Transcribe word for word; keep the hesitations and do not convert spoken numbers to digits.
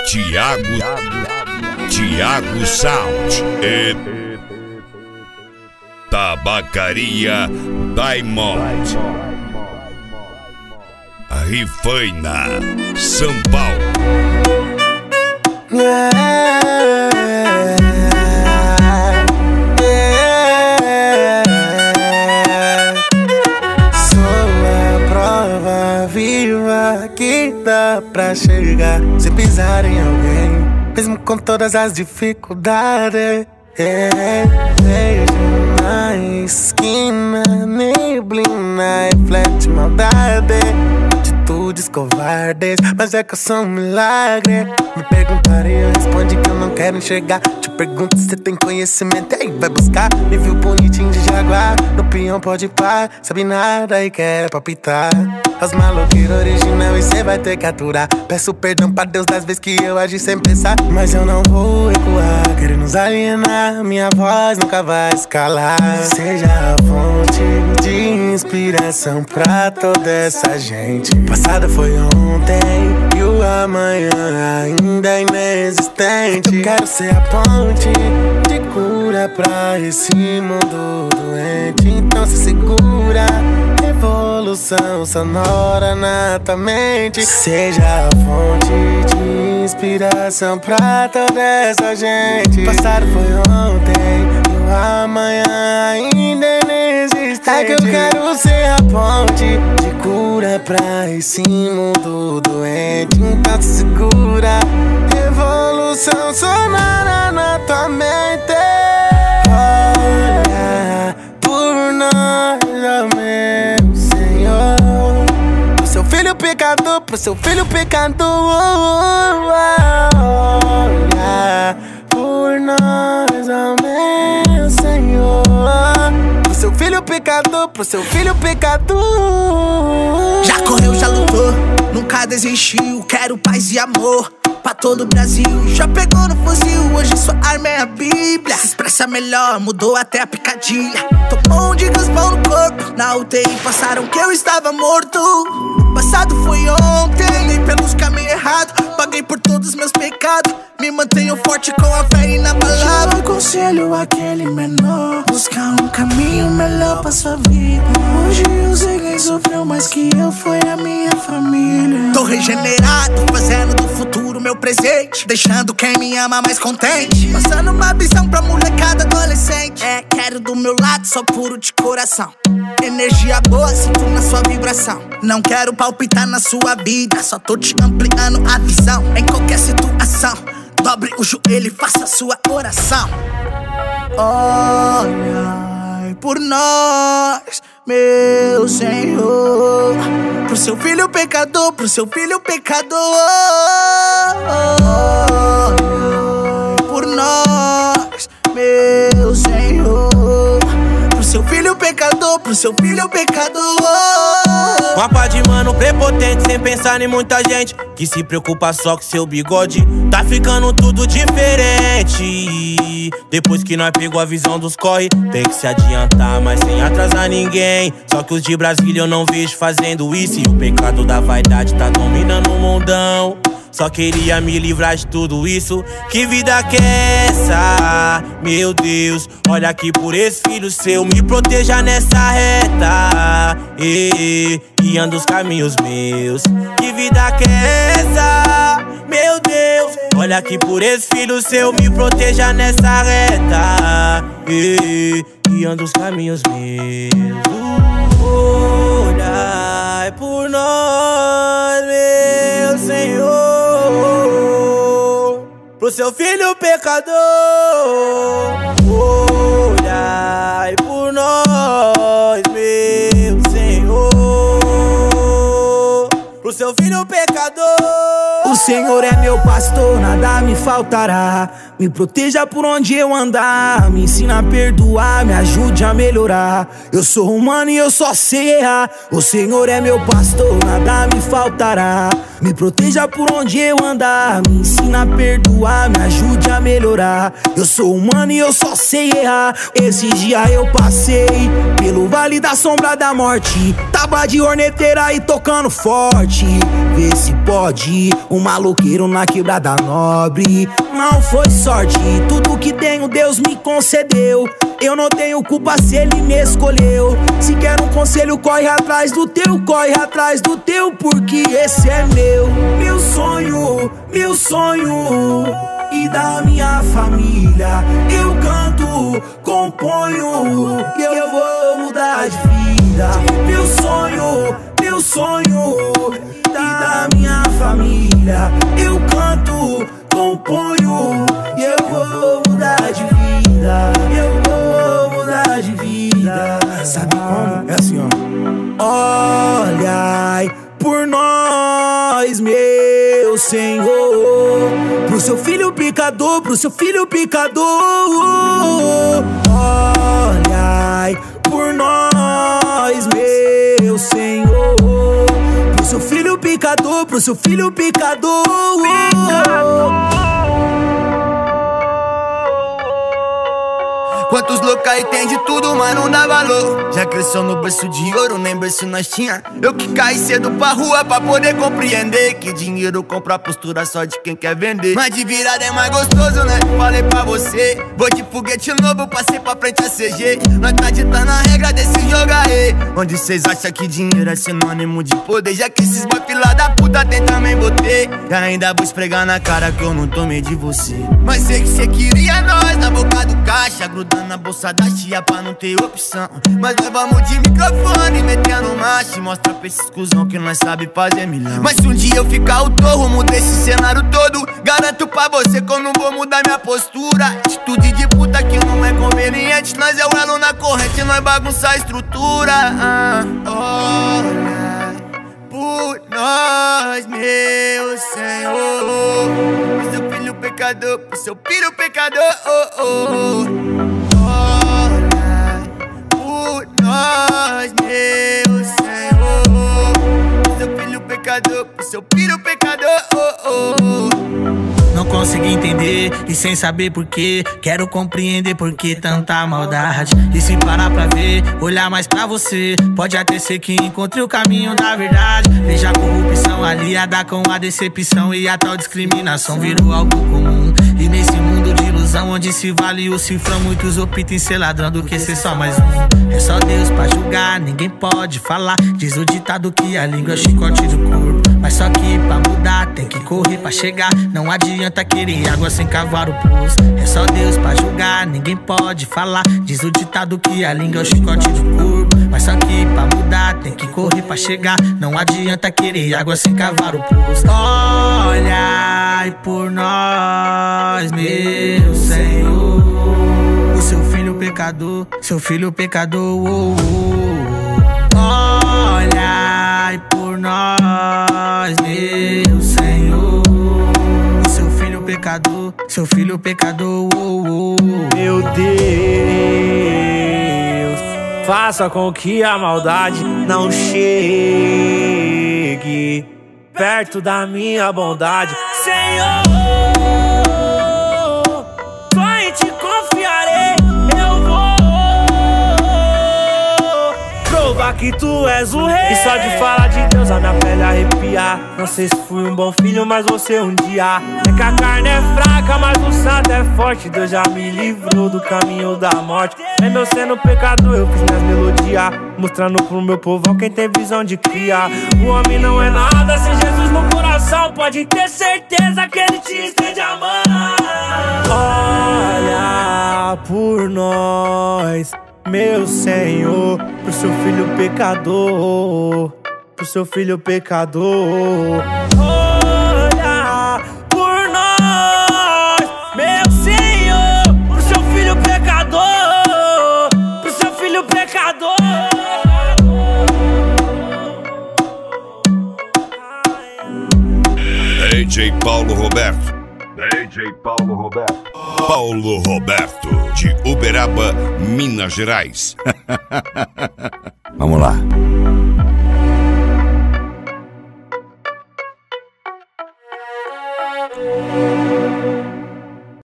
Thiago, Thiago Sound e Tabacaria Diamond, Rifaina, São Paulo. Yeah, yeah. Sou a prova viva que dá pra chegar sem pisar em alguém, mesmo com todas as dificuldades. Yeah. Vejo na esquina neblina, reflete maldade, atitudes covardes, mas é que eu sou um milagre. Me perguntaram e eu respondi que eu não quero enxergar. Te pergunto se tem conhecimento, e aí vai buscar. Me viu bonitinho de jaguar, no peão pode par, sabe nada e quer palpitar. Os maloqueiros original e cê vai ter que aturar. Peço perdão pra Deus das vezes que eu agi sem pensar, mas eu não vou recuar, querendo nos alienar, minha voz nunca vai escalar. Seja a fonte de inspiração pra toda essa gente. O passado foi ontem e o amanhã ainda é inexistente. Eu quero ser a ponte de cura pra esse mundo doente. Então se segura, evolução sonora na tua mente. Seja a fonte de inspiração pra toda essa gente. O passado foi ontem e o amanhã ainda é inexistente. É que eu quero ser a ponte de cura pra esse mundo doente. Então se segura, evolução sonora na tua mente. Olha por nós, ó meu Senhor, pro seu filho pecador, pro seu filho pecador. Olha por nós, ó meu Senhor, pro seu filho pecador, pro seu filho pecador. Já correu, já lutou, nunca desistiu. Quero paz e amor pra todo o Brasil. Já pegou no fuzil, hoje sua arma é a Bíblia. Se expressa melhor, mudou até a picadilha. Tomou um de gaspão no corpo, na U T I passaram que eu estava morto. O passado foi ontem, andei pelos caminhos errados, paguei por todos os meus pecados. Me mantenho forte com a fé inabalável. Eu aconselho aquele menor buscar um caminho melhor pra sua vida. Hoje eu sei quem sofreu mais que eu, foi a minha família. Tô regenerado, fazendo do futuro meu presente, deixando quem me ama mais contente. Passando uma visão pra molecada adolescente. É, quero do meu lado, só puro de coração. Energia boa, sinto na sua vibração. Não quero palpitar na sua vida, só tô te ampliando a visão. Em qualquer situação, dobre o joelho e faça sua oração. Olha por nós, meu Senhor, pro seu filho pecador, pro seu filho pecador. Olha por nós, meu Senhor, pro seu filho pecador, pro seu filho pecador. Uma pá de mano prepotente, sem pensar em muita gente, que se preocupa só com seu bigode. Tá ficando tudo diferente depois que nós pegou a visão dos corre. Tem que se adiantar, mas sem atrasar ninguém. Só que os de Brasília eu não vejo fazendo isso, e o pecado da vaidade tá dominando o mundão. Só queria me livrar de tudo isso. Que vida que é essa? Meu Deus, olha aqui por esse filho seu, me proteja nessa reta, e, e anda os caminhos meus. Que vida que é essa? Meu Deus, olha aqui por esse filho seu, me proteja nessa reta, e, e anda os caminhos meus. Olhai por nós, meu Senhor, pro seu filho pecador. Olhai por nós, meu Senhor, pro seu filho pecador. O Senhor é meu pastor, nada me faltará. Me proteja por onde eu andar, me ensina a perdoar, me ajude a melhorar. Eu sou humano e eu só sei errar. O Senhor é meu pastor, nada me faltará. Me proteja por onde eu andar, me ensina a perdoar, me ajude a melhorar. Eu sou humano e eu só sei errar. Esse dia eu passei pelo vale da sombra da morte, tava de horneteira e tocando forte. vê se pode. Um maloqueiro na quebrada nobre. Não foi sorte, tudo que tenho Deus me concedeu. Eu não tenho culpa se ele me escolheu. Se quer um conselho, corre atrás do teu, corre atrás do teu, porque esse é meu. Meu sonho, meu sonho e da minha família. Eu canto, componho, que eu vou mudar de vida. Meu sonho, meu sonho e da minha família. Eu canto, componho, e eu vou mudar de vida. Eu vou mudar de vida. Sabe como? É assim, ó. Olhai por nós, meu Senhor. Pro seu filho pecador, pro seu filho pecador. Olhai por nós, meu Senhor. Pro seu filho pecador, pro seu filho pecador. Quantos locais tem de tudo, mas não dá valor. Já cresceu no berço de ouro, nem berço nós tinha. Eu que caí cedo pra rua pra poder compreender que dinheiro compra a postura só de quem quer vender. Mas de virada é mais gostoso, né? Falei pra você. Vou de foguete novo, passei pra frente a C G. Nós tá ditando a regra desse jogo aí, onde cês acham que dinheiro é sinônimo de poder. Já que esses boy fila da puta tem também botei. E ainda vou esfregar na cara que eu não tomei de você. Mas sei que cê queria nós na boca do caixa, grudando na bolsa da tia pra não ter opção. Mas nós vamos de microfone, metendo marcha e mostra pra esses cuzão que nós sabe fazer milhão. Mas se um dia eu ficar o torro, muda esse cenário todo. Garanto pra você que eu não vou mudar minha postura. Atitude de puta que não é conveniente. Nós é o elo na corrente, nós bagunça a estrutura. ah, Olha por nós, meu Senhor. Por seu filho pecador, por seu filho pecador. oh, oh. Nós, meu Senhor, seu filho pecador, seu filho pecador. oh, oh. Não consegui entender e sem saber porquê. Quero compreender por que tanta maldade. E se parar pra ver, olhar mais pra você, pode até ser que encontre o caminho da verdade. Veja a corrupção aliada com a decepção, e a tal discriminação virou algo comum. E nesse mundo de ilusão, onde se vale o cifrão, muitos optam em ser ladrão do que ser só mais um. É só Deus pra julgar, ninguém pode falar. Diz o ditado que a língua é chicote do corpo. Mas só que pra mudar tem que correr pra chegar. Não adianta querer água sem cavar o poço. É só Deus pra julgar, ninguém pode falar. Diz o ditado que a língua é o chicote do corpo. Mas só que pra mudar tem que correr pra chegar. Não adianta querer água sem cavar o poço. Olhai por nós, meu Senhor. O seu filho pecador, seu filho pecador. oh, oh. Olhai por nós, meu Senhor. O seu filho pecador, seu filho pecador. oh, oh. Meu Deus, faça com que a maldade não chegue perto da minha bondade, Senhor. Só em ti confiarei, eu vou provar que tu és o rei. E só de falar de Deus a minha pele arrepiar. Não sei se fui um bom filho, mas você um dia. É que a carne é fraca, mas o santo é forte. Deus já me livrou do caminho da morte. É meu sendo pecador, eu fiz minhas melodias, mostrando pro meu povão quem tem visão de criar. O homem não é nada sem Jesus no coração. Pode ter certeza que ele te estende a mão. Olha por nós, meu Senhor. Pro seu filho pecador, pro seu filho pecador. Olha por nós, meu Senhor. Pro seu filho pecador, pro seu filho pecador. D J Paulo Roberto. D J Paulo Roberto. Paulo Roberto, de Uberaba, Minas Gerais. Vamos lá.